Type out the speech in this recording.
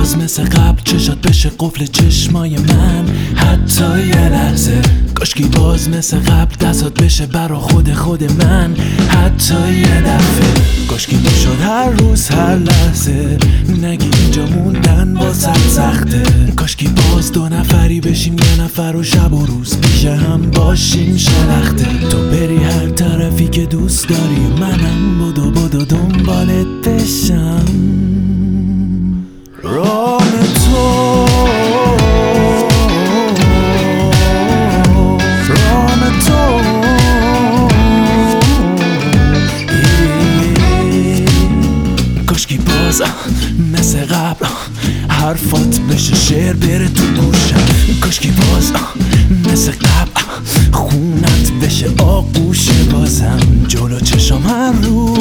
باز مثل قبل چشات بشه قفل چشمای من، حتی یه لحظه. کاشکی باز مثل قبل دستات بشه برا خود من، حتی یه دفعه. کاشکی میشد هر روز هر لحظه نگی اینجا موندن واسه سخته. کاشکی باز دو نفری بشیم یه نفر و شب و روز پیش هم باشیم شلخته. تو بری هر طرفی که دوست داری، منم بدو دنبالت بشم. راه تو کاشکی باز مثل قبل حرفات بشه شعر بره تو گوشم. کاشکی باز مثل قبل خونت بشه آغوش بازم. جلو چشم هر روز